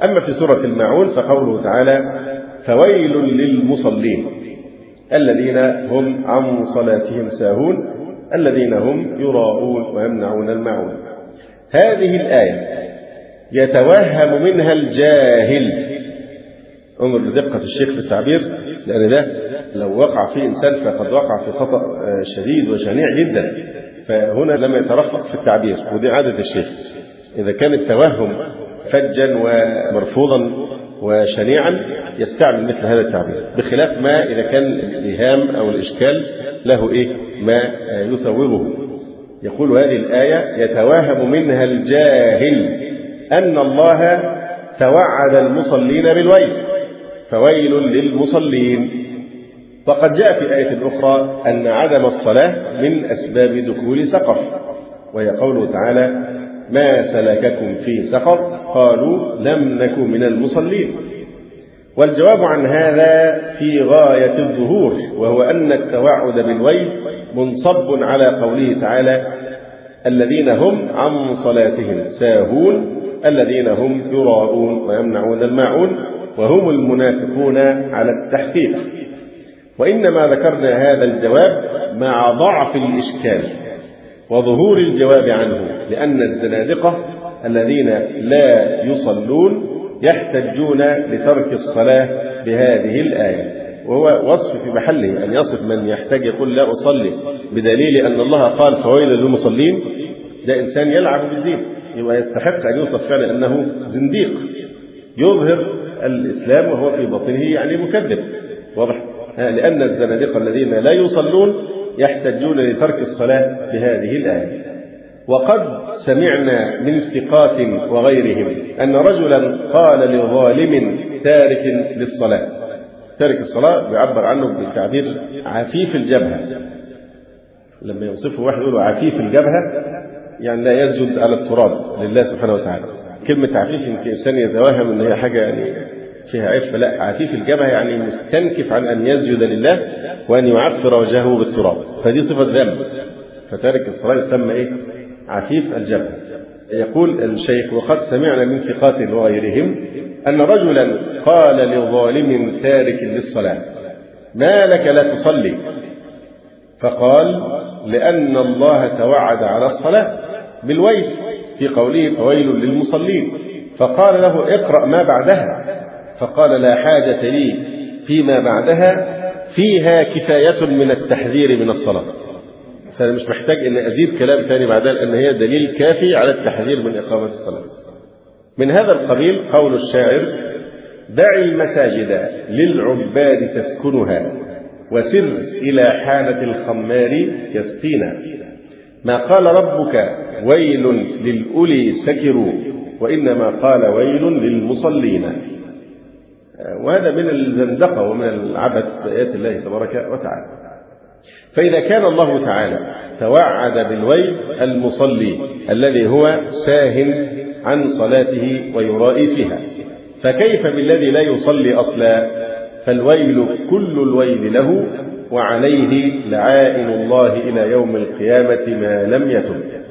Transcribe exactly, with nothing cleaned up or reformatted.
أما في سورة الماعون فقوله تعالى: فويل للمصلين الذين هم عن صلاتهم ساهون الذين هم يراءون ويمنعون الماعون. هذه الآية يتوهم منها الجاهل، انظر لدقة الشيخ في التعبير، لأن ده لو وقع فيه إنسان فقد وقع في خطأ شديد وشنيع جدا، فهنا لم يترفق في التعبير، ودي عادة الشيخ. إذا كان التوهم فجا ومرفوضا وشنيعا يستعمل مثل هذا التعبير، بخلاف ما إذا كان الإيهام أو الإشكال له إيه ما يسوغه. يقول هذه الآية يتوهم منها الجاهل أن الله توعد المصلين بالويل، فويل للمصلين. وقد جاء في آية أخرى أن عدم الصلاة من أسباب دخول سقر، وهي قوله تعالى: ما سلككم في سقر قالوا لم نك من المصلين. والجواب عن هذا في غاية الظهور، وهو أن التوعد بالويل منصب على قوله تعالى: الذين هم عن صلاتهم ساهون الذين هم يراءون ويمنعون الماعون، وهم المنافقون على التحقيق. وإنما ذكرنا هذا الجواب مع ضعف الإشكال وظهور الجواب عنه، لأن الزنادقة الذين لا يصلون يحتجون لترك الصلاة بهذه الآية، وهو وصف في محله أن يصف من يحتاج يقول لا أصلي بدليل أن الله قال فويل للمصلين. ده إنسان يلعب بالدين، يبقى يستحق أن يوصف فعلا أنه زنديق يظهر الإسلام وهو في باطنه يعني مكذب، واضح؟ لأن الزنادقة الذين لا يصلون يحتجون لترك الصلاة بهذه الآية. وقد سمعنا من ثقات وغيرهم أن رجلا قال لظالم تارك للصلاة، تارك الصلاة بيعبر عنه بالتعبير عفيف الجبهة، لما يوصفه واحد يقول عفيف الجبهة يعني لا يسجد على التراب لله سبحانه وتعالى. كلمة عفيف يمكن الإنسان يتوهم أن هي حاجة يعني فيها عفة، لا، عفيف الجبهة يعني مستنكف عن أن يسجد لله وأن يعفر وجهه بالتراب، فدي صفة ذنب، فتارك الصلاة يسمى إيه؟ عفيف الجبهة. يقول الشيخ: وقد سمعنا من ثقات وغيرهم أن رجلا قال لظالم تارك للصلاة: ما لك لا تصلي؟ فقال: لأن الله توعد على الصلاة بالويل في قوله فويل للمصلين. فقال له: اقرأ ما بعدها. فقال: لا حاجة لي فيما بعدها، فيها كفاية من التحذير من الصلاة. فأنا مش محتاج أن أزيد كلام ثاني بعدها، لأن هي دليل كافي على التحذير من إقامة الصلاة. من هذا القبيل قول الشاعر: دع المساجد للعباد تسكنها، وسر إلى حانة الخمار يسقينا. ما قال ربك ويل للأولي سكروا، وإنما قال ويل للمصلين. وهذا من الزندقة ومن العبث بآيات الله تبارك وتعالى. فإذا كان الله تعالى توعد بالويل المصلي الذي هو ساه عن صلاته ويرائي فيها، فكيف بالذي لا يصلي أصلا؟ فالويل كل الويل له، وعليه لعائن الله إلى يوم القيامة ما لم يتب.